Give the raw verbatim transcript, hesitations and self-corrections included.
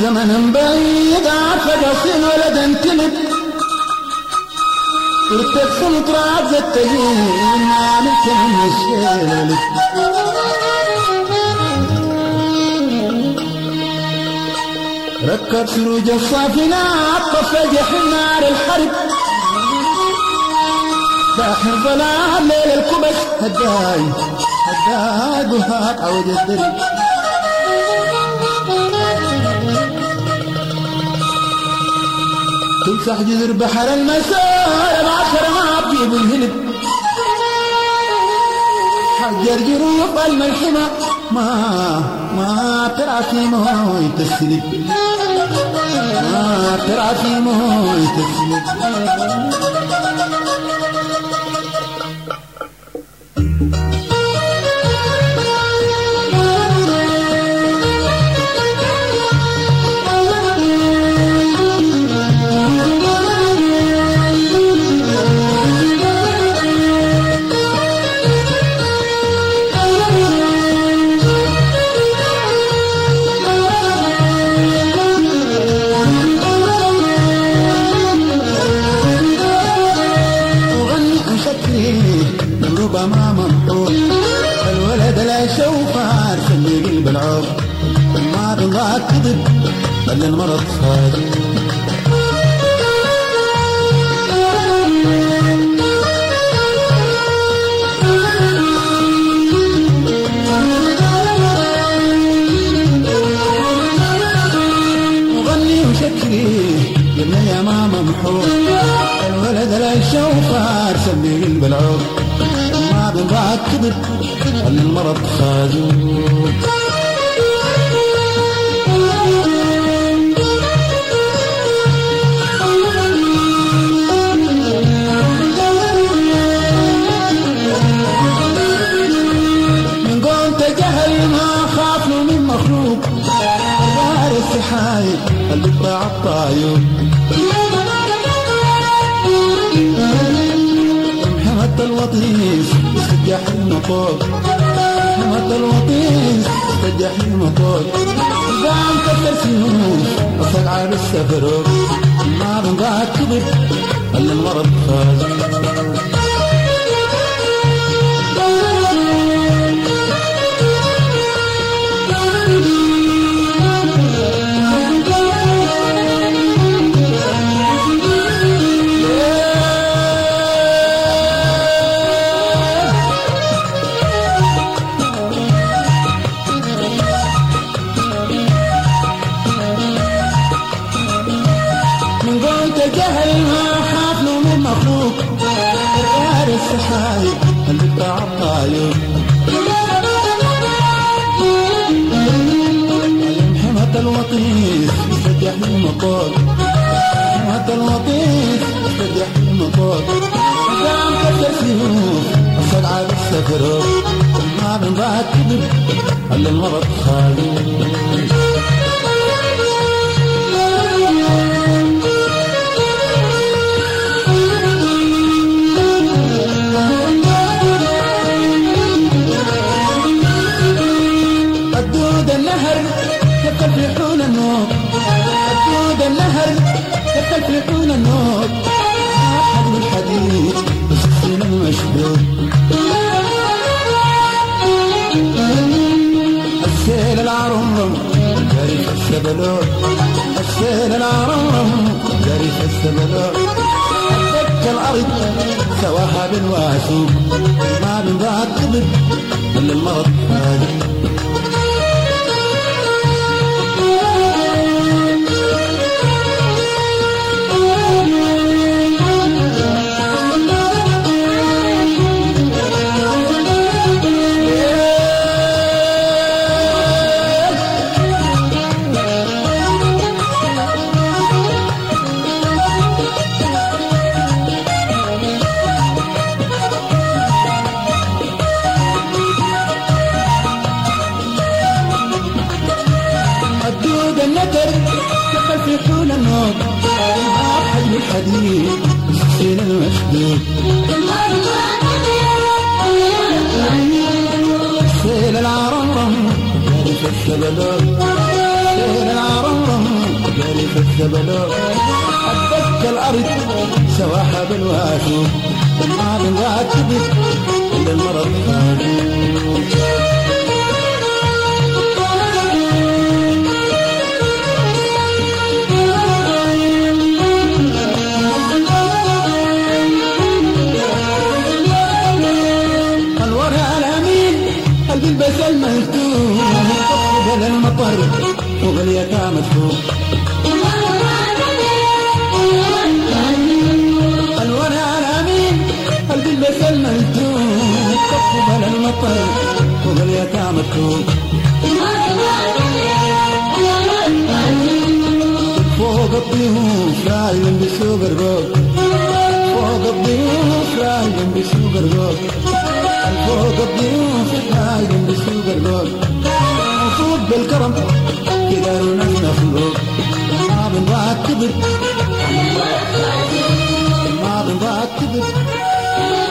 زمن بعيد عفق صين ولد انتلب ارتكسن تراب زتجين عاملت من الشيلب ركب سروج الصافنات طفى جحيم نار الحرب ساحر ظلام ليل الكبش هداي هداي وهاق عود الدرب تمسح جذر بحر المسار العشر ما بجيب الهلب حجر جروف الملحمة ما ما ترى في موي تسلب ما ترى في موي تسلب ربما ممحوط الولد لا شوفار خلي قلب العوض ما رضاك كذب بل المرض صادق وغني وشكري قلنا يا ما ممحوط الولد لا شوفار خلي قلب العوض ما بنضاك كذب خلي المرض خازوق من قوم تجهل ما خاف له من مخلوق الظاهر السحايب اللي طاع الطايب محمد الوطيس استجاح المطور محمد الوطيس استجاح المطور قام كسر سنوف وصل على السفر ما بنضاك كبر الا المرض خازن جهل ما خاف له من مخلوق غير السحايب اللي بتاع الطايب محمد الوطيس استجاح المطور محمد الوطيس استجاح المطور قام كسر سيوف وصل على السفر ما بنضاك كذب الا المرض خالي يفلحون النور حدود النهر يفلحون النور حبل الحديد بالسكين المشدود السيل العرمرم جاري في السبلوت السيل العرمرم جاري في السبلوت دك الأرض سواها بالواسوق ما بنضاك كذب إلا المرض هادي النكر يفلحون النور حجم الحديد بالسكين المشدود سيل العرمرم جاري في السبلوت سيل العرمرم الزبلوك أدك الأرض سواها بالواشو ما بنراكب إلا المرض خاجو قلبي البس المهتوم قبل المطر فوق اليتامى تفوق الورى على مين قلبي البس المهتوم قبل المطر فوق اليتامى تفوق فوق الضيوف رايم بسوق الروق فوق الضيوف رايم بسوق الروق فوق الضيوف رايم بسوق الروق وفوق بالكرم كداروا نفنا خلوق ما بنضاع كبر ما بنضاع كبر